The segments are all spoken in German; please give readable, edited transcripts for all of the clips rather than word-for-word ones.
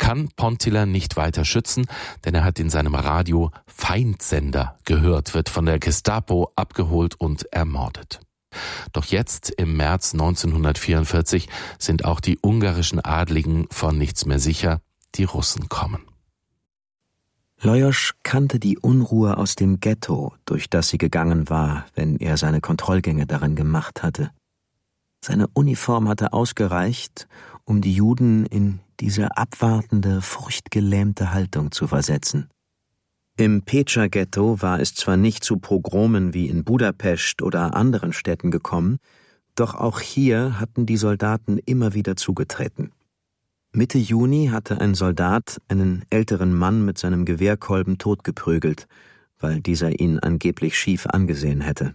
kann Pontila nicht weiter schützen, denn er hat in seinem Radio Feindsender gehört, wird von der Gestapo abgeholt und ermordet. Doch jetzt, im März 1944, sind auch die ungarischen Adligen von nichts mehr sicher, die Russen kommen. Lajos kannte die Unruhe aus dem Ghetto, durch das sie gegangen war, wenn er seine Kontrollgänge darin gemacht hatte. Seine Uniform hatte ausgereicht, um die Juden in diese abwartende, furchtgelähmte Haltung zu versetzen. Im Pécs-Ghetto war es zwar nicht zu Pogromen wie in Budapest oder anderen Städten gekommen, doch auch hier hatten die Soldaten immer wieder zugetreten. Mitte Juni hatte ein Soldat einen älteren Mann mit seinem Gewehrkolben totgeprügelt, weil dieser ihn angeblich schief angesehen hätte.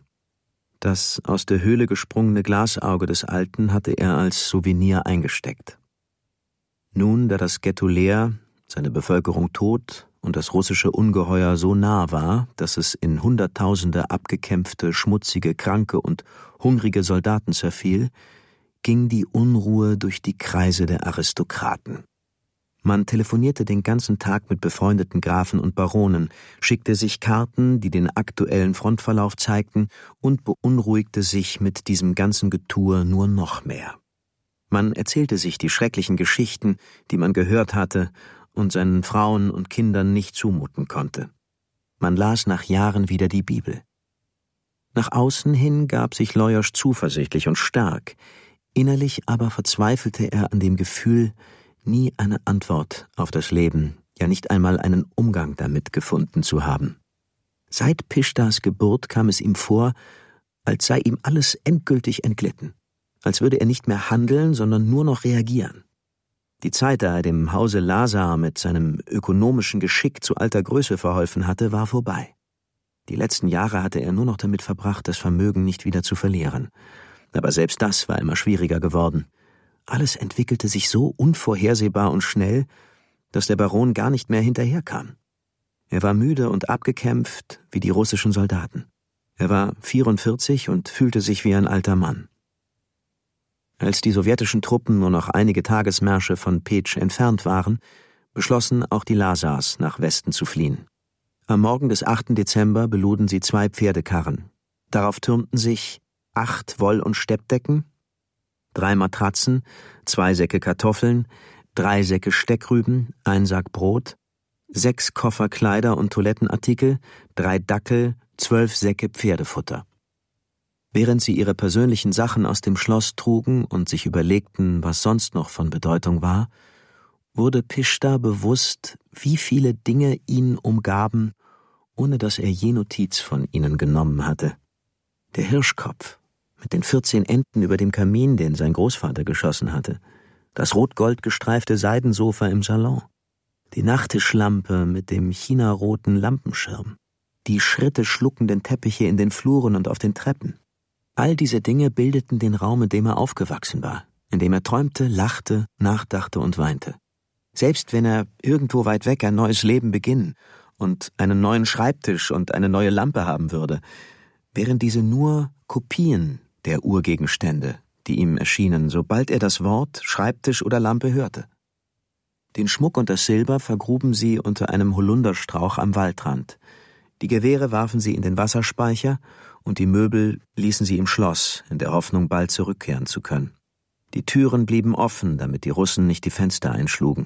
Das aus der Höhle gesprungene Glasauge des Alten hatte er als Souvenir eingesteckt. Nun, da das Ghetto leer, seine Bevölkerung tot und das russische Ungeheuer so nah war, dass es in Hunderttausende abgekämpfte, schmutzige, kranke und hungrige Soldaten zerfiel, ging die Unruhe durch die Kreise der Aristokraten. Man telefonierte den ganzen Tag mit befreundeten Grafen und Baronen, schickte sich Karten, die den aktuellen Frontverlauf zeigten, und beunruhigte sich mit diesem ganzen Getue nur noch mehr. Man erzählte sich die schrecklichen Geschichten, die man gehört hatte und seinen Frauen und Kindern nicht zumuten konnte. Man las nach Jahren wieder die Bibel. Nach außen hin gab sich Lajos zuversichtlich und stark, innerlich aber verzweifelte er an dem Gefühl, nie eine Antwort auf das Leben, ja nicht einmal einen Umgang damit gefunden zu haben. Seit Pishtas Geburt kam es ihm vor, als sei ihm alles endgültig entglitten, als würde er nicht mehr handeln, sondern nur noch reagieren. Die Zeit, da er dem Hause Lazar mit seinem ökonomischen Geschick zu alter Größe verholfen hatte, war vorbei. Die letzten Jahre hatte er nur noch damit verbracht, das Vermögen nicht wieder zu verlieren. Aber selbst das war immer schwieriger geworden. Alles entwickelte sich so unvorhersehbar und schnell, dass der Baron gar nicht mehr hinterherkam. Er war müde und abgekämpft wie die russischen Soldaten. Er war 44 und fühlte sich wie ein alter Mann. Als die sowjetischen Truppen nur noch einige Tagesmärsche von Pécs entfernt waren, beschlossen auch die Lazars, nach Westen zu fliehen. Am Morgen des 8. Dezember beluden sie 2 Pferdekarren. Darauf türmten sich 8 Woll- und Steppdecken, 3 Matratzen, 2 Säcke Kartoffeln, 3 Säcke Steckrüben, 1 Sack Brot, 6 Koffer Kleider und Toilettenartikel, 3 Dackel, 12 Säcke Pferdefutter. Während sie ihre persönlichen Sachen aus dem Schloss trugen und sich überlegten, was sonst noch von Bedeutung war, wurde Pishta bewusst, wie viele Dinge ihn umgaben, ohne dass er je Notiz von ihnen genommen hatte. Der Hirschkopf mit den 14 Enten über dem Kamin, den sein Großvater geschossen hatte, das rot-gold gestreifte Seidensofa im Salon, die Nachttischlampe mit dem chinaroten Lampenschirm, die Schritte schluckenden Teppiche in den Fluren und auf den Treppen. All diese Dinge bildeten den Raum, in dem er aufgewachsen war, in dem er träumte, lachte, nachdachte und weinte. Selbst wenn er irgendwo weit weg ein neues Leben beginnen und einen neuen Schreibtisch und eine neue Lampe haben würde, wären diese nur Kopien der Urgegenstände, die ihm erschienen, sobald er das Wort Schreibtisch oder Lampe hörte. Den Schmuck und das Silber vergruben sie unter einem Holunderstrauch am Waldrand. Die Gewehre warfen sie in den Wasserspeicher und die Möbel ließen sie im Schloss, in der Hoffnung, bald zurückkehren zu können. Die Türen blieben offen, damit die Russen nicht die Fenster einschlugen.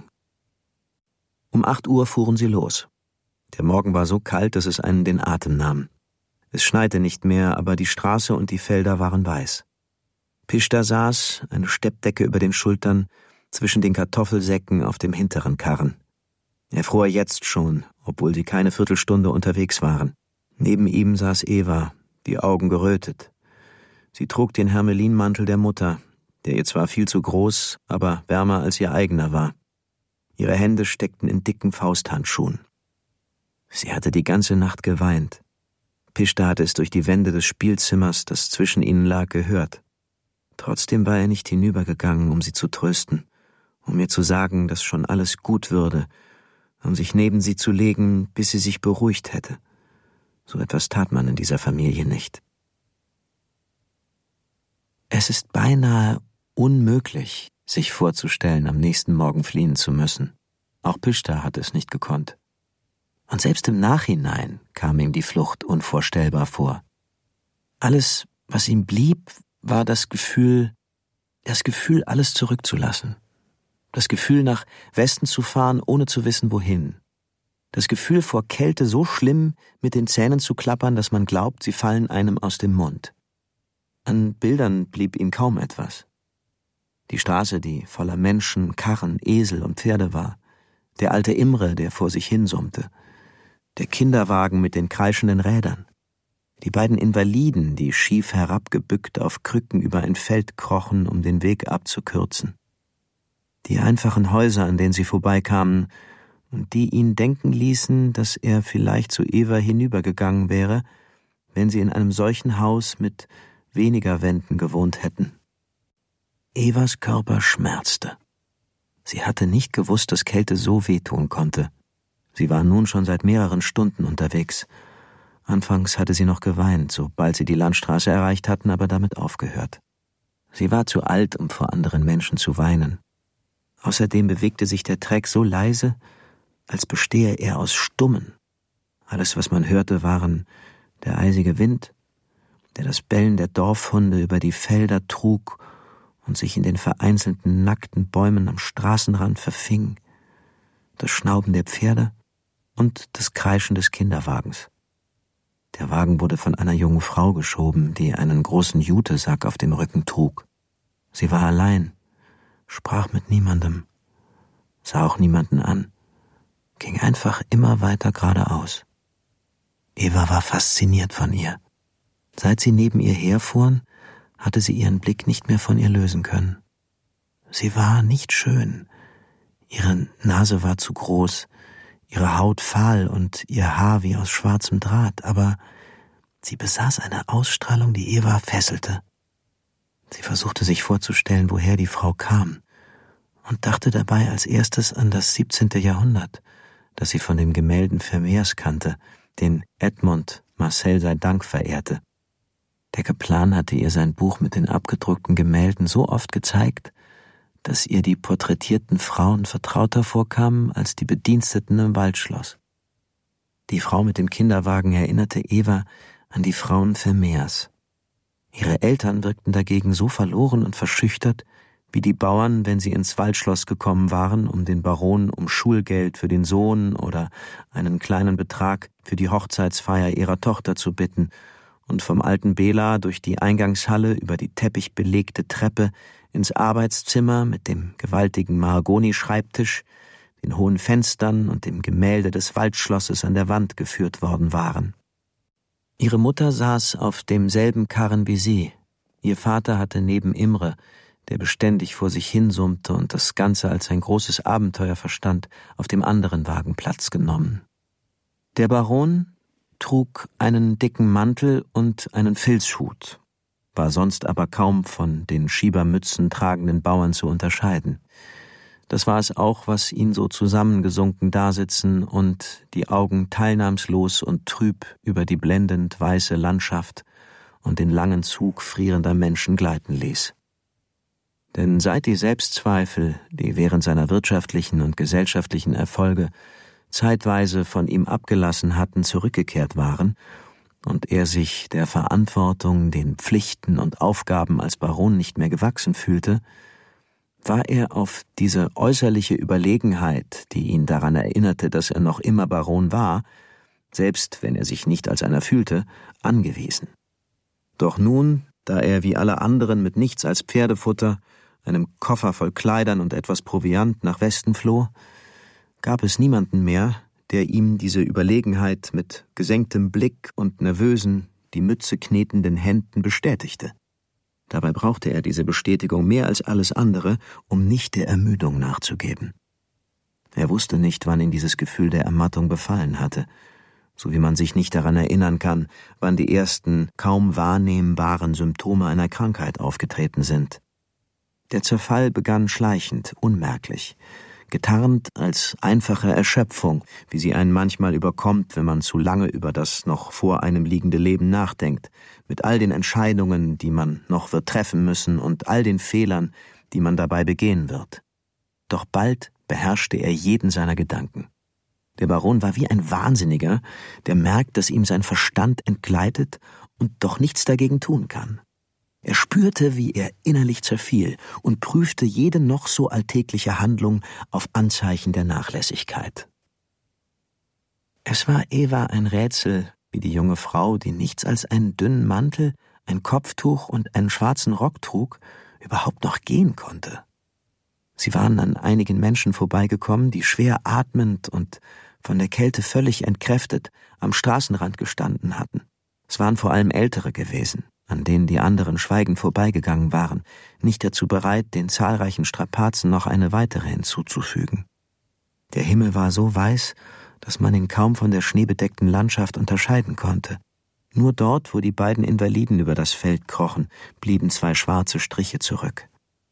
Um 8 Uhr fuhren sie los. Der Morgen war so kalt, dass es einen den Atem nahm. Es schneite nicht mehr, aber die Straße und die Felder waren weiß. Pishta saß, eine Steppdecke über den Schultern, zwischen den Kartoffelsäcken auf dem hinteren Karren. Er fror jetzt schon, obwohl sie keine Viertelstunde unterwegs waren. Neben ihm saß Eva, die Augen gerötet. Sie trug den Hermelinmantel der Mutter, der ihr zwar viel zu groß, aber wärmer als ihr eigener war. Ihre Hände steckten in dicken Fausthandschuhen. Sie hatte die ganze Nacht geweint. Pishta hatte es durch die Wände des Spielzimmers, das zwischen ihnen lag, gehört. Trotzdem war er nicht hinübergegangen, um sie zu trösten, um ihr zu sagen, dass schon alles gut würde, um sich neben sie zu legen, bis sie sich beruhigt hätte. So etwas tat man in dieser Familie nicht. Es ist beinahe unmöglich, sich vorzustellen, am nächsten Morgen fliehen zu müssen. Auch Pishta hatte es nicht gekonnt. Und selbst im Nachhinein kam ihm die Flucht unvorstellbar vor. Alles, was ihm blieb, war das Gefühl, alles zurückzulassen. Das Gefühl, nach Westen zu fahren, ohne zu wissen, wohin. Das Gefühl, vor Kälte so schlimm mit den Zähnen zu klappern, dass man glaubt, sie fallen einem aus dem Mund. An Bildern blieb ihm kaum etwas. Die Straße, die voller Menschen, Karren, Esel und Pferde war. Der alte Imre, der vor sich hinsummte. Der Kinderwagen mit den kreischenden Rädern. Die beiden Invaliden, die schief herabgebückt auf Krücken über ein Feld krochen, um den Weg abzukürzen. Die einfachen Häuser, an denen sie vorbeikamen und die ihn denken ließen, dass er vielleicht zu Eva hinübergegangen wäre, wenn sie in einem solchen Haus mit weniger Wänden gewohnt hätten. Evas Körper schmerzte. Sie hatte nicht gewusst, dass Kälte so wehtun konnte. Sie war nun schon seit mehreren Stunden unterwegs. Anfangs hatte sie noch geweint, sobald sie die Landstraße erreicht hatten, aber damit aufgehört. Sie war zu alt, um vor anderen Menschen zu weinen. Außerdem bewegte sich der Treck so leise, als bestehe er aus Stummen. Alles, was man hörte, waren der eisige Wind, der das Bellen der Dorfhunde über die Felder trug und sich in den vereinzelten nackten Bäumen am Straßenrand verfing, das Schnauben der Pferde und das Kreischen des Kinderwagens. Der Wagen wurde von einer jungen Frau geschoben, die einen großen Jutesack auf dem Rücken trug. Sie war allein, sprach mit niemandem, sah auch niemanden an, ging einfach immer weiter geradeaus. Eva war fasziniert von ihr. Seit sie neben ihr herfuhren, hatte sie ihren Blick nicht mehr von ihr lösen können. Sie war nicht schön. Ihre Nase war zu groß, ihre Haut fahl und ihr Haar wie aus schwarzem Draht, aber sie besaß eine Ausstrahlung, die Eva fesselte. Sie versuchte sich vorzustellen, woher die Frau kam, und dachte dabei als erstes an das 17. Jahrhundert, das sie von den Gemälden Vermeers kannte, den Edmond Marcel sei Dank verehrte. Der Kaplan hatte ihr sein Buch mit den abgedruckten Gemälden so oft gezeigt, dass ihr die porträtierten Frauen vertrauter vorkamen als die Bediensteten im Waldschloss. Die Frau mit dem Kinderwagen erinnerte Eva an die Frauen Vermeers. Ihre Eltern wirkten dagegen so verloren und verschüchtert, wie die Bauern, wenn sie ins Waldschloss gekommen waren, um den Baron um Schulgeld für den Sohn oder einen kleinen Betrag für die Hochzeitsfeier ihrer Tochter zu bitten und vom alten Bela durch die Eingangshalle über die teppichbelegte Treppe ins Arbeitszimmer mit dem gewaltigen Mahagonischreibtisch, den hohen Fenstern und dem Gemälde des Waldschlosses an der Wand geführt worden waren. Ihre Mutter saß auf demselben Karren wie sie. Ihr Vater hatte neben Imre, der beständig vor sich hinsummte und das Ganze als ein großes Abenteuer verstand, auf dem anderen Wagen Platz genommen. Der Baron trug einen dicken Mantel und einen Filzhut, war sonst aber kaum von den Schiebermützen tragenden Bauern zu unterscheiden. Das war es auch, was ihn so zusammengesunken dasitzen und die Augen teilnahmslos und trüb über die blendend weiße Landschaft und den langen Zug frierender Menschen gleiten ließ. Denn seit die Selbstzweifel, die während seiner wirtschaftlichen und gesellschaftlichen Erfolge zeitweise von ihm abgelassen hatten, zurückgekehrt waren und er sich der Verantwortung, den Pflichten und Aufgaben als Baron nicht mehr gewachsen fühlte, war er auf diese äußerliche Überlegenheit, die ihn daran erinnerte, dass er noch immer Baron war, selbst wenn er sich nicht als einer fühlte, angewiesen. Doch nun, da er wie alle anderen mit nichts als Pferdefutter, einem Koffer voll Kleidern und etwas Proviant nach Westen floh, gab es niemanden mehr, der ihm diese Überlegenheit mit gesenktem Blick und nervösen, die Mütze knetenden Händen bestätigte. Dabei brauchte er diese Bestätigung mehr als alles andere, um nicht der Ermüdung nachzugeben. Er wusste nicht, wann ihn dieses Gefühl der Ermattung befallen hatte, so wie man sich nicht daran erinnern kann, wann die ersten kaum wahrnehmbaren Symptome einer Krankheit aufgetreten sind. Der Zerfall begann schleichend, unmerklich, getarnt als einfache Erschöpfung, wie sie einen manchmal überkommt, wenn man zu lange über das noch vor einem liegende Leben nachdenkt, mit all den Entscheidungen, die man noch wird treffen müssen und all den Fehlern, die man dabei begehen wird. Doch bald beherrschte er jeden seiner Gedanken. Der Baron war wie ein Wahnsinniger, der merkt, dass ihm sein Verstand entgleitet und doch nichts dagegen tun kann. Er spürte, wie er innerlich zerfiel und prüfte jede noch so alltägliche Handlung auf Anzeichen der Nachlässigkeit. Es war Eva ein Rätsel, wie die junge Frau, die nichts als einen dünnen Mantel, ein Kopftuch und einen schwarzen Rock trug, überhaupt noch gehen konnte. Sie waren an einigen Menschen vorbeigekommen, die schwer atmend und von der Kälte völlig entkräftet am Straßenrand gestanden hatten. Es waren vor allem Ältere gewesen, an denen die anderen schweigend vorbeigegangen waren, nicht dazu bereit, den zahlreichen Strapazen noch eine weitere hinzuzufügen. Der Himmel war so weiß, dass man ihn kaum von der schneebedeckten Landschaft unterscheiden konnte. Nur dort, wo die beiden Invaliden über das Feld krochen, blieben 2 schwarze Striche zurück.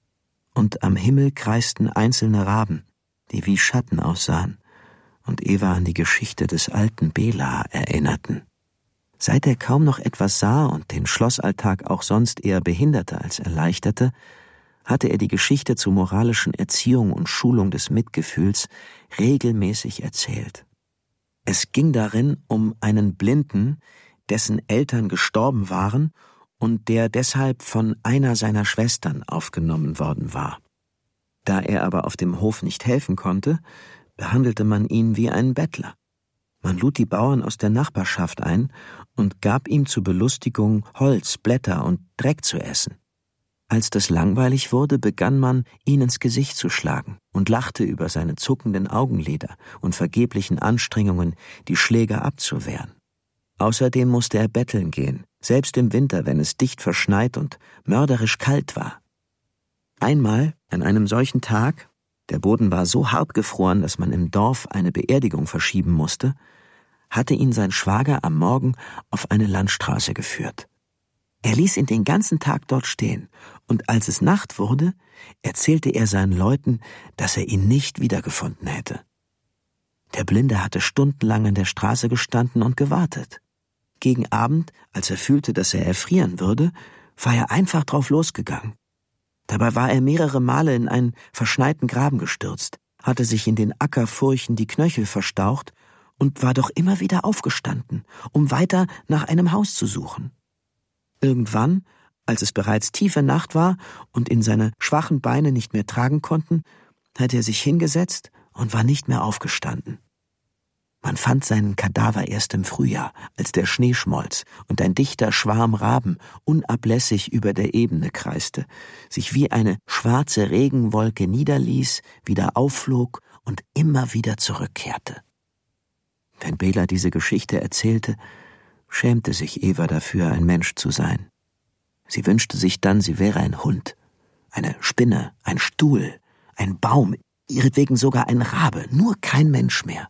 Und am Himmel kreisten einzelne Raben, die wie Schatten aussahen und Eva an die Geschichte des alten Bela erinnerten. Seit er kaum noch etwas sah und den Schlossalltag auch sonst eher behinderte als erleichterte, hatte er die Geschichte zur moralischen Erziehung und Schulung des Mitgefühls regelmäßig erzählt. Es ging darin um einen Blinden, dessen Eltern gestorben waren und der deshalb von einer seiner Schwestern aufgenommen worden war. Da er aber auf dem Hof nicht helfen konnte, behandelte man ihn wie einen Bettler. Man lud die Bauern aus der Nachbarschaft ein und gab ihm zur Belustigung Holz, Blätter und Dreck zu essen. Als das langweilig wurde, begann man, ihn ins Gesicht zu schlagen und lachte über seine zuckenden Augenlider und vergeblichen Anstrengungen, die Schläge abzuwehren. Außerdem musste er betteln gehen, selbst im Winter, wenn es dicht verschneit und mörderisch kalt war. Einmal, an einem solchen Tag, der Boden war so hart gefroren, dass man im Dorf eine Beerdigung verschieben musste, hatte ihn sein Schwager am Morgen auf eine Landstraße geführt. Er ließ ihn den ganzen Tag dort stehen, und als es Nacht wurde, erzählte er seinen Leuten, dass er ihn nicht wiedergefunden hätte. Der Blinde hatte stundenlang an der Straße gestanden und gewartet. Gegen Abend, als er fühlte, dass er erfrieren würde, war er einfach drauf losgegangen. Dabei war er mehrere Male in einen verschneiten Graben gestürzt, hatte sich in den Ackerfurchen die Knöchel verstaucht und war doch immer wieder aufgestanden, um weiter nach einem Haus zu suchen. Irgendwann, als es bereits tiefe Nacht war und ihn seine schwachen Beine nicht mehr tragen konnten, hatte er sich hingesetzt und war nicht mehr aufgestanden. Man fand seinen Kadaver erst im Frühjahr, als der Schnee schmolz und ein dichter Schwarm Raben unablässig über der Ebene kreiste, sich wie eine schwarze Regenwolke niederließ, wieder aufflog und immer wieder zurückkehrte. Wenn Bela diese Geschichte erzählte, schämte sich Eva dafür, ein Mensch zu sein. Sie wünschte sich dann, sie wäre ein Hund, eine Spinne, ein Stuhl, ein Baum, ihretwegen sogar ein Rabe, nur kein Mensch mehr.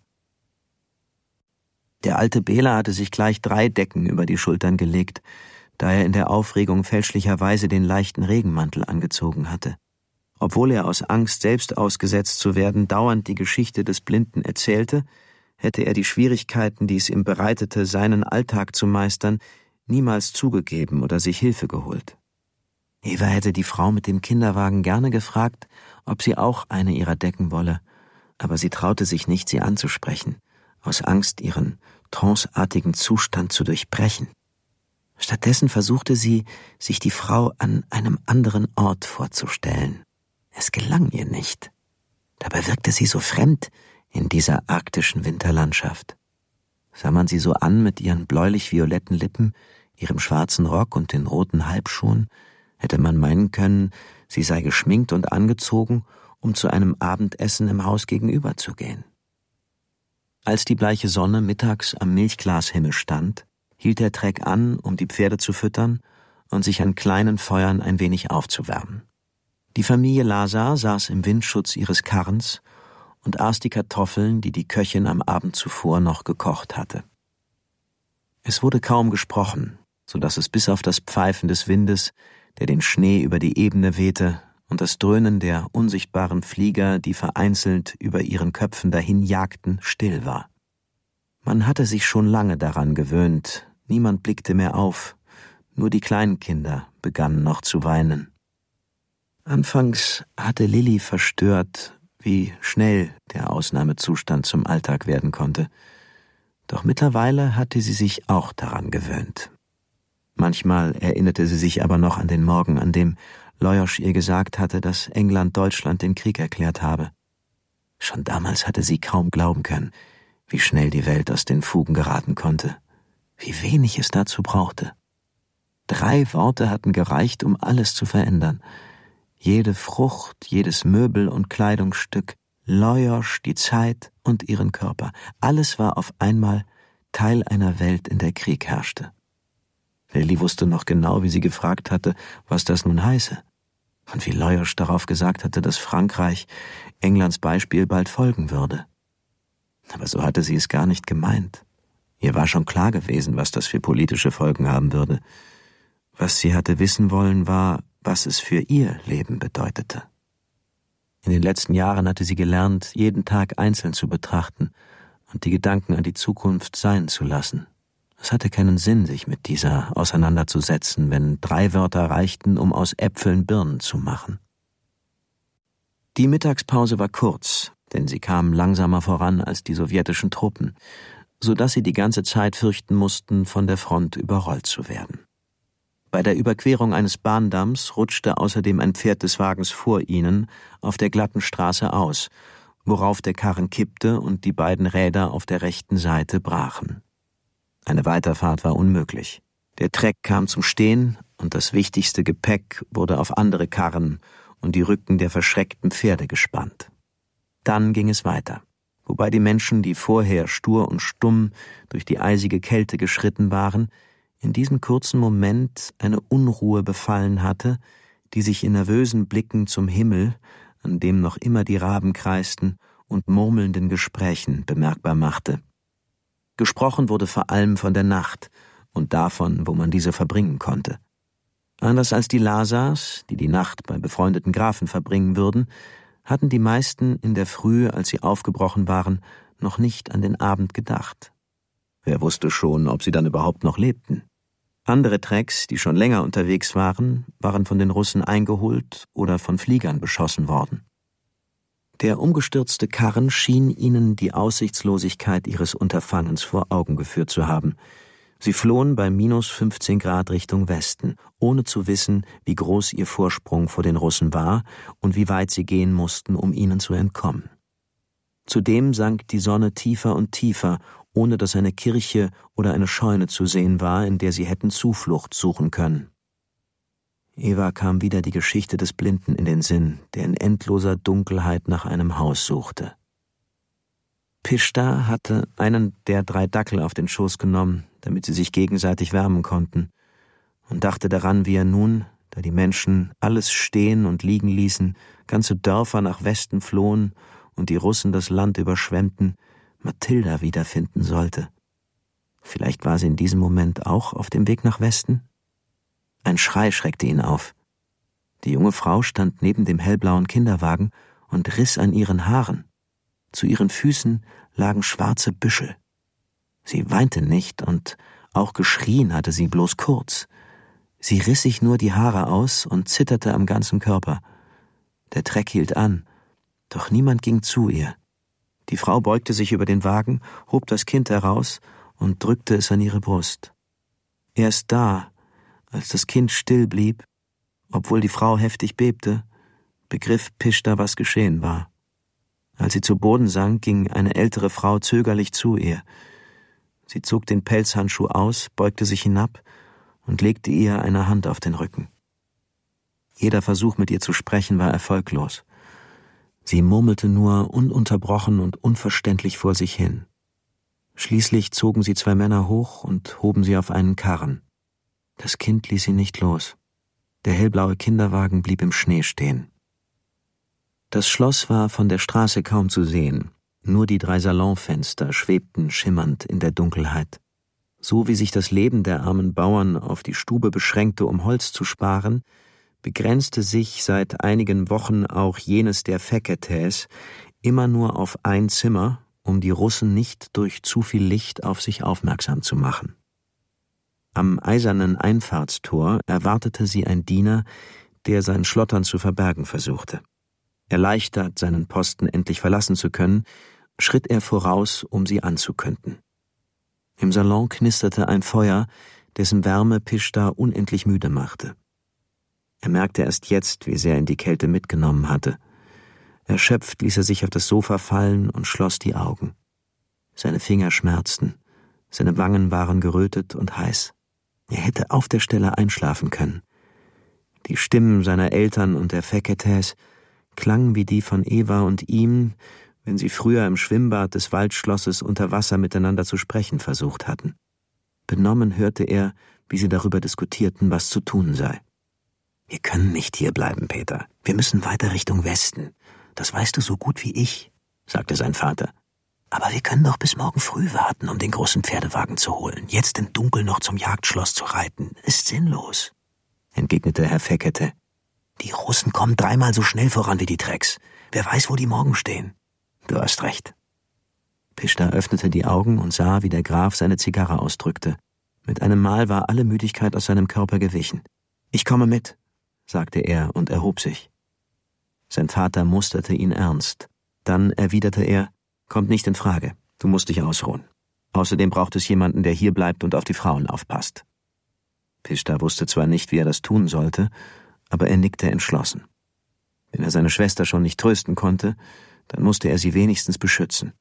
Der alte Bela hatte sich gleich 3 Decken über die Schultern gelegt, da er in der Aufregung fälschlicherweise den leichten Regenmantel angezogen hatte. Obwohl er aus Angst, selbst ausgesetzt zu werden, dauernd die Geschichte des Blinden erzählte, hätte er die Schwierigkeiten, die es ihm bereitete, seinen Alltag zu meistern, niemals zugegeben oder sich Hilfe geholt. Eva hätte die Frau mit dem Kinderwagen gerne gefragt, ob sie auch eine ihrer Decken wolle, aber sie traute sich nicht, sie anzusprechen, aus Angst, ihren tranceartigen Zustand zu durchbrechen. Stattdessen versuchte sie, sich die Frau an einem anderen Ort vorzustellen. Es gelang ihr nicht. Dabei wirkte sie so fremd in dieser arktischen Winterlandschaft. Sah man sie so an mit ihren bläulich-violetten Lippen, ihrem schwarzen Rock und den roten Halbschuhen, hätte man meinen können, sie sei geschminkt und angezogen, um zu einem Abendessen im Haus gegenüber zu gehen. Als die bleiche Sonne mittags am Milchglashimmel stand, hielt der Treck an, um die Pferde zu füttern und sich an kleinen Feuern ein wenig aufzuwärmen. Die Familie Lazar saß im Windschutz ihres Karrens und aß die Kartoffeln, die die Köchin am Abend zuvor noch gekocht hatte. Es wurde kaum gesprochen, so dass es bis auf das Pfeifen des Windes, der den Schnee über die Ebene wehte, und das Dröhnen der unsichtbaren Flieger, die vereinzelt über ihren Köpfen dahinjagten, still war. Man hatte sich schon lange daran gewöhnt, niemand blickte mehr auf, nur die kleinen Kinder begannen noch zu weinen. Anfangs hatte Lilli verstört, wie schnell der Ausnahmezustand zum Alltag werden konnte. Doch mittlerweile hatte sie sich auch daran gewöhnt. Manchmal erinnerte sie sich aber noch an den Morgen, an dem Lajos ihr gesagt hatte, dass England Deutschland den Krieg erklärt habe. Schon damals hatte sie kaum glauben können, wie schnell die Welt aus den Fugen geraten konnte, wie wenig es dazu brauchte. 3 Worte hatten gereicht, um alles zu verändern. Jede Frucht, jedes Möbel und Kleidungsstück, Lajos, die Zeit und ihren Körper, alles war auf einmal Teil einer Welt, in der Krieg herrschte. Lilly wusste noch genau, wie sie gefragt hatte, was das nun heiße, und wie Lajos darauf gesagt hatte, dass Frankreich Englands Beispiel bald folgen würde. Aber so hatte sie es gar nicht gemeint. Ihr war schon klar gewesen, was das für politische Folgen haben würde. Was sie hatte wissen wollen, war, was es für ihr Leben bedeutete. In den letzten Jahren hatte sie gelernt, jeden Tag einzeln zu betrachten und die Gedanken an die Zukunft sein zu lassen. Es hatte keinen Sinn, sich mit dieser auseinanderzusetzen, wenn 3 Wörter reichten, um aus Äpfeln Birnen zu machen. Die Mittagspause war kurz, denn sie kam langsamer voran als die sowjetischen Truppen, so dass sie die ganze Zeit fürchten mussten, von der Front überrollt zu werden. Bei der Überquerung eines Bahndamms rutschte außerdem ein Pferd des Wagens vor ihnen auf der glatten Straße aus, worauf der Karren kippte und die beiden Räder auf der rechten Seite brachen. Eine Weiterfahrt war unmöglich. Der Treck kam zum Stehen und das wichtigste Gepäck wurde auf andere Karren und die Rücken der verschreckten Pferde gespannt. Dann ging es weiter, wobei die Menschen, die vorher stur und stumm durch die eisige Kälte geschritten waren, in diesem kurzen Moment eine Unruhe befallen hatte, die sich in nervösen Blicken zum Himmel, an dem noch immer die Raben kreisten, und murmelnden Gesprächen bemerkbar machte. Gesprochen wurde vor allem von der Nacht und davon, wo man diese verbringen konnte. Anders als die Lazars, die die Nacht bei befreundeten Grafen verbringen würden, hatten die meisten in der Früh, als sie aufgebrochen waren, noch nicht an den Abend gedacht. Wer wusste schon, ob sie dann überhaupt noch lebten? Andere Trecks, die schon länger unterwegs waren, waren von den Russen eingeholt oder von Fliegern beschossen worden. Der umgestürzte Karren schien ihnen die Aussichtslosigkeit ihres Unterfangens vor Augen geführt zu haben. Sie flohen bei minus 15 Grad Richtung Westen, ohne zu wissen, wie groß ihr Vorsprung vor den Russen war und wie weit sie gehen mussten, um ihnen zu entkommen. Zudem sank die Sonne tiefer und tiefer, ohne dass eine Kirche oder eine Scheune zu sehen war, in der sie hätten Zuflucht suchen können. Eva kam wieder die Geschichte des Blinden in den Sinn, der in endloser Dunkelheit nach einem Haus suchte. Pishta hatte einen der 3 Dackel auf den Schoß genommen, damit sie sich gegenseitig wärmen konnten, und dachte daran, wie er nun, da die Menschen alles stehen und liegen ließen, ganze Dörfer nach Westen flohen und die Russen das Land überschwemmten, Mathilda wiederfinden sollte. Vielleicht war sie in diesem Moment auch auf dem Weg nach Westen? Ein Schrei schreckte ihn auf. Die junge Frau stand neben dem hellblauen Kinderwagen und riss an ihren Haaren. Zu ihren Füßen lagen schwarze Büschel. Sie weinte nicht und auch geschrien hatte sie bloß kurz. Sie riss sich nur die Haare aus und zitterte am ganzen Körper. Der Treck hielt an, doch niemand ging zu ihr. Die Frau beugte sich über den Wagen, hob das Kind heraus und drückte es an ihre Brust. Erst da, als das Kind still blieb, obwohl die Frau heftig bebte, begriff Pishta, was geschehen war. Als sie zu Boden sank, ging eine ältere Frau zögerlich zu ihr. Sie zog den Pelzhandschuh aus, beugte sich hinab und legte ihr eine Hand auf den Rücken. Jeder Versuch, mit ihr zu sprechen, war erfolglos. Sie murmelte nur ununterbrochen und unverständlich vor sich hin. Schließlich zogen sie 2 Männer hoch und hoben sie auf einen Karren. Das Kind ließ sie nicht los. Der hellblaue Kinderwagen blieb im Schnee stehen. Das Schloss war von der Straße kaum zu sehen. Nur die 3 Salonfenster schwebten schimmernd in der Dunkelheit. So wie sich das Leben der armen Bauern auf die Stube beschränkte, um Holz zu sparen, begrenzte sich seit einigen Wochen auch jenes der Feketes immer nur auf ein Zimmer, um die Russen nicht durch zu viel Licht auf sich aufmerksam zu machen. Am eisernen Einfahrtstor erwartete sie ein Diener, der sein Schlottern zu verbergen versuchte. Erleichtert, seinen Posten endlich verlassen zu können, schritt er voraus, um sie anzukünden. Im Salon knisterte ein Feuer, dessen Wärme Pishta unendlich müde machte. Er merkte erst jetzt, wie sehr ihn die Kälte mitgenommen hatte. Erschöpft ließ er sich auf das Sofa fallen und schloss die Augen. Seine Finger schmerzten, seine Wangen waren gerötet und heiß. Er hätte auf der Stelle einschlafen können. Die Stimmen seiner Eltern und der Feketes klangen wie die von Eva und ihm, wenn sie früher im Schwimmbad des Waldschlosses unter Wasser miteinander zu sprechen versucht hatten. Benommen hörte er, wie sie darüber diskutierten, was zu tun sei. »Wir können nicht hier bleiben, Peter. Wir müssen weiter Richtung Westen. Das weißt du so gut wie ich«, sagte sein Vater. »Aber wir können doch bis morgen früh warten, um den großen Pferdewagen zu holen. Jetzt im Dunkeln noch zum Jagdschloss zu reiten, ist sinnlos«, entgegnete Herr Fekete. »Die Russen kommen 3-mal so schnell voran wie die Trecks. Wer weiß, wo die morgen stehen.« »Du hast recht.« Pishta öffnete die Augen und sah, wie der Graf seine Zigarre ausdrückte. Mit einem Mal war alle Müdigkeit aus seinem Körper gewichen. »Ich komme mit«, sagte er und erhob sich. Sein Vater musterte ihn ernst. Dann erwiderte er, »Kommt nicht in Frage. Du musst dich ausruhen. Außerdem braucht es jemanden, der hier bleibt und auf die Frauen aufpasst.« Pishta wusste zwar nicht, wie er das tun sollte, aber er nickte entschlossen. Wenn er seine Schwester schon nicht trösten konnte, dann musste er sie wenigstens beschützen.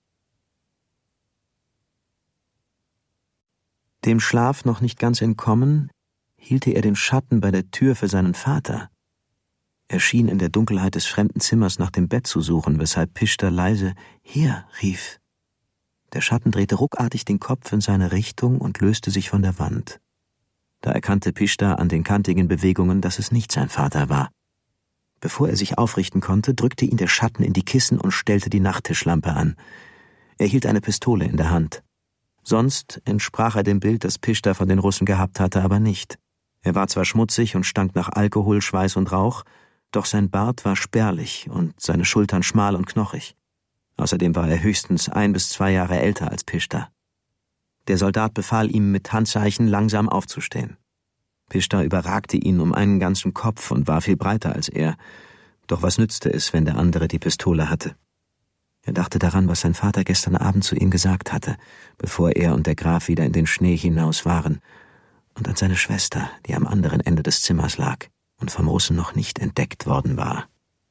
Dem Schlaf noch nicht ganz entkommen, hielte er den Schatten bei der Tür für seinen Vater. Er schien in der Dunkelheit des fremden Zimmers nach dem Bett zu suchen, weshalb Pishta leise »Hier« rief. Der Schatten drehte ruckartig den Kopf in seine Richtung und löste sich von der Wand. Da erkannte Pishta an den kantigen Bewegungen, dass es nicht sein Vater war. Bevor er sich aufrichten konnte, drückte ihn der Schatten in die Kissen und stellte die Nachttischlampe an. Er hielt eine Pistole in der Hand. Sonst entsprach er dem Bild, das Pishta von den Russen gehabt hatte, aber nicht. Er war zwar schmutzig und stank nach Alkohol, Schweiß und Rauch, doch sein Bart war spärlich und seine Schultern schmal und knochig. Außerdem war er höchstens 1 bis 2 Jahre älter als Pishta. Der Soldat befahl ihm mit Handzeichen, langsam aufzustehen. Pishta überragte ihn um einen ganzen Kopf und war viel breiter als er. Doch was nützte es, wenn der andere die Pistole hatte? Er dachte daran, was sein Vater gestern Abend zu ihm gesagt hatte, bevor er und der Graf wieder in den Schnee hinaus waren, und an seine Schwester, die am anderen Ende des Zimmers lag und vom Russen noch nicht entdeckt worden war.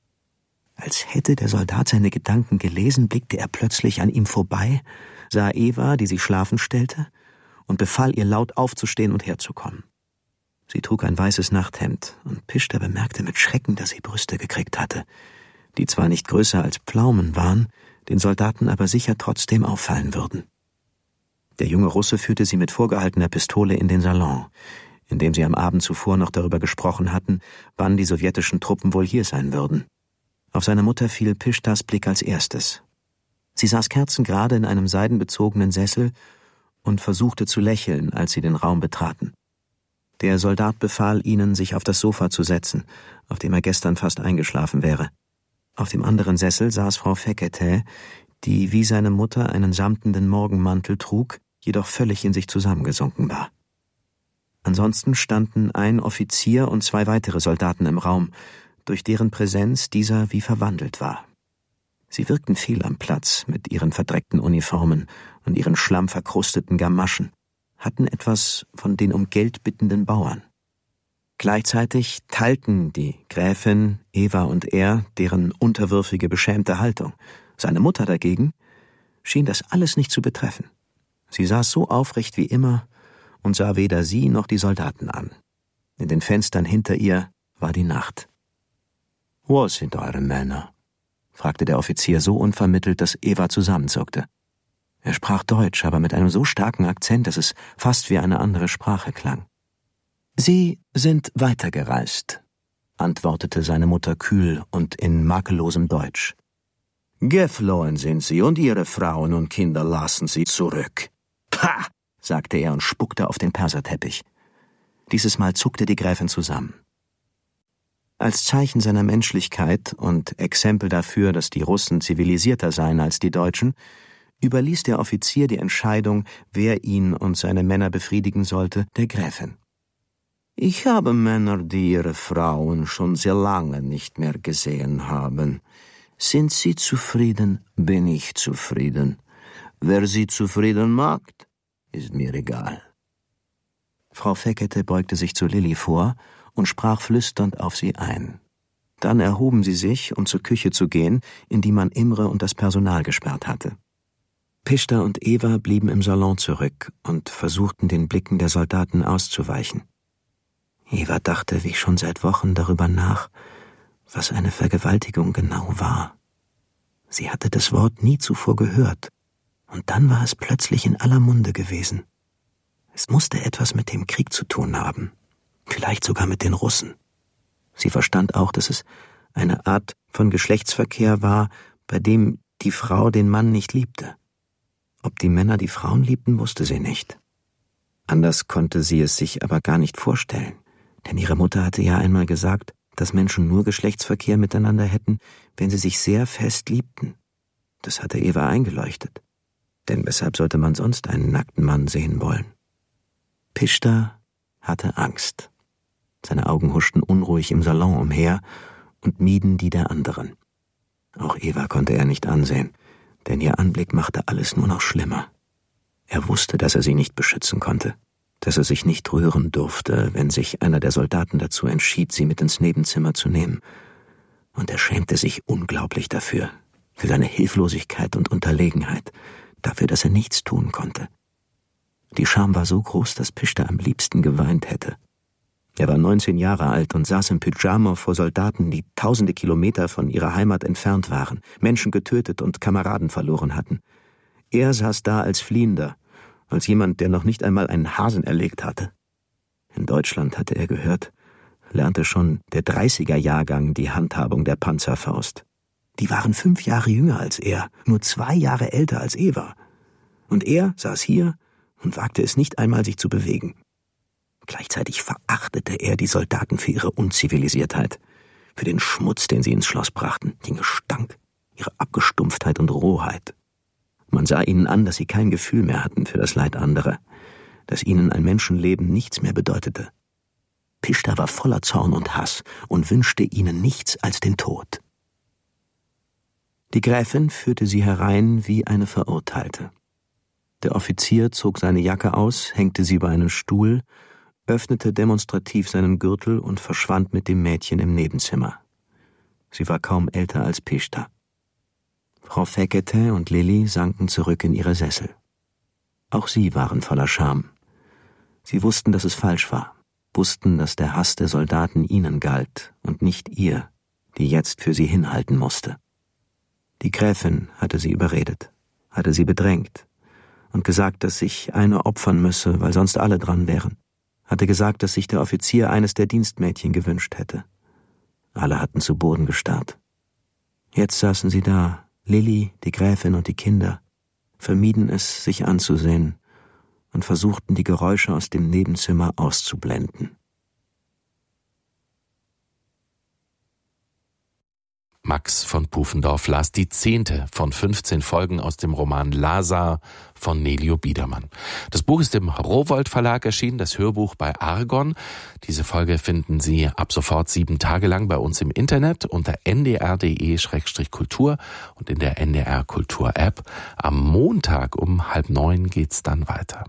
Als hätte der Soldat seine Gedanken gelesen, blickte er plötzlich an ihm vorbei, sah Eva, die sich schlafen stellte, und befahl ihr laut aufzustehen und herzukommen. Sie trug ein weißes Nachthemd, und Pishta bemerkte mit Schrecken, dass sie Brüste gekriegt hatte, die zwar nicht größer als Pflaumen waren, den Soldaten aber sicher trotzdem auffallen würden. Der junge Russe führte sie mit vorgehaltener Pistole in den Salon, in dem sie am Abend zuvor noch darüber gesprochen hatten, wann die sowjetischen Truppen wohl hier sein würden. Auf seine Mutter fiel Pishtas Blick als erstes. Sie saß kerzengerade in einem seidenbezogenen Sessel und versuchte zu lächeln, als sie den Raum betraten. Der Soldat befahl ihnen, sich auf das Sofa zu setzen, auf dem er gestern fast eingeschlafen wäre. Auf dem anderen Sessel saß Frau Fekete, die wie seine Mutter einen samtenen Morgenmantel trug, jedoch völlig in sich zusammengesunken war. Ansonsten standen ein Offizier und 2 weitere Soldaten im Raum, durch deren Präsenz dieser wie verwandelt war. Sie wirkten fehl am Platz mit ihren verdreckten Uniformen und ihren schlammverkrusteten Gamaschen, hatten etwas von den um Geld bittenden Bauern. Gleichzeitig teilten die Gräfin, Eva und er deren unterwürfige, beschämte Haltung. Seine Mutter dagegen schien das alles nicht zu betreffen. Sie saß so aufrecht wie immer und sah weder sie noch die Soldaten an. In den Fenstern hinter ihr war die Nacht. »Wo sind eure Männer?« fragte der Offizier so unvermittelt, dass Eva zusammenzuckte. Er sprach Deutsch, aber mit einem so starken Akzent, dass es fast wie eine andere Sprache klang. »Sie sind weitergereist«, antwortete seine Mutter kühl und in makellosem Deutsch. »Geflohen sind sie, und ihre Frauen und Kinder lassen sie zurück.« »Pah«, sagte er und spuckte auf den Perserteppich. Dieses Mal zuckte die Gräfin zusammen. Als Zeichen seiner Menschlichkeit und Exempel dafür, dass die Russen zivilisierter seien als die Deutschen, überließ der Offizier die Entscheidung, wer ihn und seine Männer befriedigen sollte, der Gräfin. »Ich habe Männer, die ihre Frauen schon sehr lange nicht mehr gesehen haben. Sind Sie zufrieden, bin ich zufrieden. Wer Sie zufrieden macht, ist mir egal. Frau Fekete beugte sich zu Lilli vor und sprach flüsternd auf sie ein. Dann erhoben sie sich, um zur Küche zu gehen, in die man Imre und das Personal gesperrt hatte. Pishta und Eva blieben im Salon zurück und versuchten, den Blicken der Soldaten auszuweichen. Eva dachte wie schon seit Wochen darüber nach, was eine Vergewaltigung genau war. Sie hatte das Wort nie zuvor gehört, und dann war es plötzlich in aller Munde gewesen. Es musste etwas mit dem Krieg zu tun haben, vielleicht sogar mit den Russen. Sie verstand auch, dass es eine Art von Geschlechtsverkehr war, bei dem die Frau den Mann nicht liebte. Ob die Männer die Frauen liebten, wusste sie nicht. Anders konnte sie es sich aber gar nicht vorstellen, denn ihre Mutter hatte ja einmal gesagt, dass Menschen nur Geschlechtsverkehr miteinander hätten, wenn sie sich sehr fest liebten. Das hatte Eva eingeleuchtet. Denn weshalb sollte man sonst einen nackten Mann sehen wollen? Pishta hatte Angst. Seine Augen huschten unruhig im Salon umher und mieden die der anderen. Auch Eva konnte er nicht ansehen, denn ihr Anblick machte alles nur noch schlimmer. Er wusste, dass er sie nicht beschützen konnte, dass er sich nicht rühren durfte, wenn sich einer der Soldaten dazu entschied, sie mit ins Nebenzimmer zu nehmen. Und er schämte sich unglaublich dafür, für seine Hilflosigkeit und Unterlegenheit, dafür, dass er nichts tun konnte. Die Scham war so groß, dass Pishta am liebsten geweint hätte. Er war 19 Jahre alt und saß im Pyjama vor Soldaten, die tausende Kilometer von ihrer Heimat entfernt waren, Menschen getötet und Kameraden verloren hatten. Er saß da als Fliehender, als jemand, der noch nicht einmal einen Hasen erlegt hatte. In Deutschland, hatte er gehört, lernte schon der 30er-Jahrgang die Handhabung der Panzerfaust. Die waren 5 Jahre jünger als er, nur 2 Jahre älter als Eva. Und er saß hier und wagte es nicht einmal, sich zu bewegen. Gleichzeitig verachtete er die Soldaten für ihre Unzivilisiertheit, für den Schmutz, den sie ins Schloss brachten, den Gestank, ihre Abgestumpftheit und Rohheit. Man sah ihnen an, dass sie kein Gefühl mehr hatten für das Leid anderer, dass ihnen ein Menschenleben nichts mehr bedeutete. Pishta war voller Zorn und Hass und wünschte ihnen nichts als den Tod. Die Gräfin führte sie herein wie eine Verurteilte. Der Offizier zog seine Jacke aus, hängte sie über einen Stuhl, öffnete demonstrativ seinen Gürtel und verschwand mit dem Mädchen im Nebenzimmer. Sie war kaum älter als Pishta. Frau Fekete und Lilli sanken zurück in ihre Sessel. Auch sie waren voller Scham. Sie wussten, dass es falsch war, wussten, dass der Hass der Soldaten ihnen galt und nicht ihr, die jetzt für sie hinhalten musste. Die Gräfin hatte sie überredet, hatte sie bedrängt und gesagt, dass sich eine opfern müsse, weil sonst alle dran wären. Hatte gesagt, dass sich der Offizier eines der Dienstmädchen gewünscht hätte. Alle hatten zu Boden gestarrt. Jetzt saßen sie da, Lilli, die Gräfin und die Kinder, vermieden es, sich anzusehen und versuchten, die Geräusche aus dem Nebenzimmer auszublenden. Max von Pufendorf las die 10. von 15 Folgen aus dem Roman Lazar von Nelio Biedermann. Das Buch ist im Rowohlt Verlag erschienen, das Hörbuch bei Argon. Diese Folge finden Sie ab sofort 7 Tage lang bei uns im Internet unter ndr.de/kultur und in der NDR Kultur App. Am Montag um 8:30 geht's dann weiter.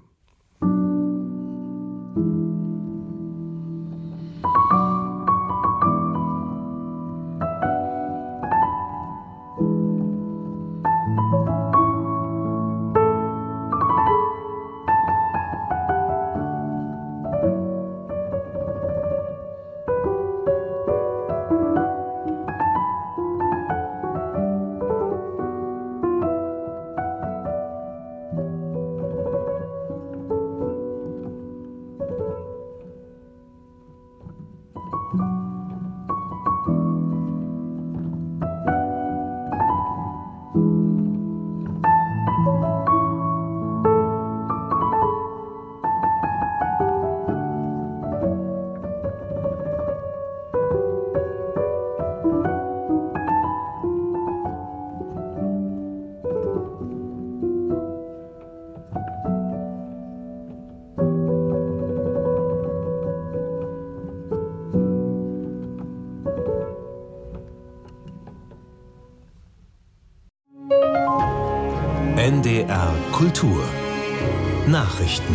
NDR Kultur Nachrichten.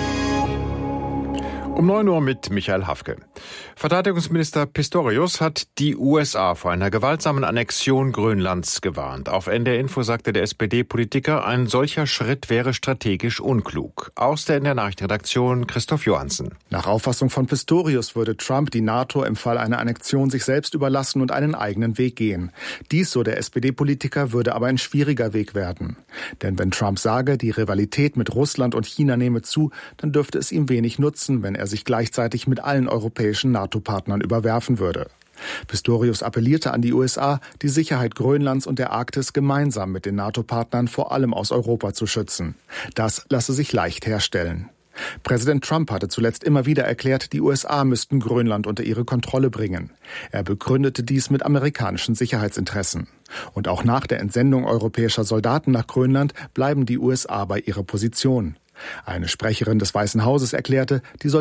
Um 9 Uhr mit Michael Hafke. Verteidigungsminister Pistorius hat die USA vor einer gewaltsamen Annexion Grönlands gewarnt. Auf NDR Info sagte der SPD-Politiker, ein solcher Schritt wäre strategisch unklug. Aus der NDR Nachrichtenredaktion Christoph Johansen. Nach Auffassung von Pistorius würde Trump die NATO im Fall einer Annexion sich selbst überlassen und einen eigenen Weg gehen. Dies, so der SPD-Politiker, würde aber ein schwieriger Weg werden. Denn wenn Trump sage, die Rivalität mit Russland und China nehme zu, dann dürfte es ihm wenig nutzen, wenn er sich gleichzeitig mit allen europäischen NATO-Partnern überwerfen würde. Pistorius appellierte an die USA, die Sicherheit Grönlands und der Arktis gemeinsam mit den NATO-Partnern vor allem aus Europa zu schützen. Das lasse sich leicht herstellen. Präsident Trump hatte zuletzt immer wieder erklärt, die USA müssten Grönland unter ihre Kontrolle bringen. Er begründete dies mit amerikanischen Sicherheitsinteressen. Und auch nach der Entsendung europäischer Soldaten nach Grönland bleiben die USA bei ihrer Position. Eine Sprecherin des Weißen Hauses erklärte, die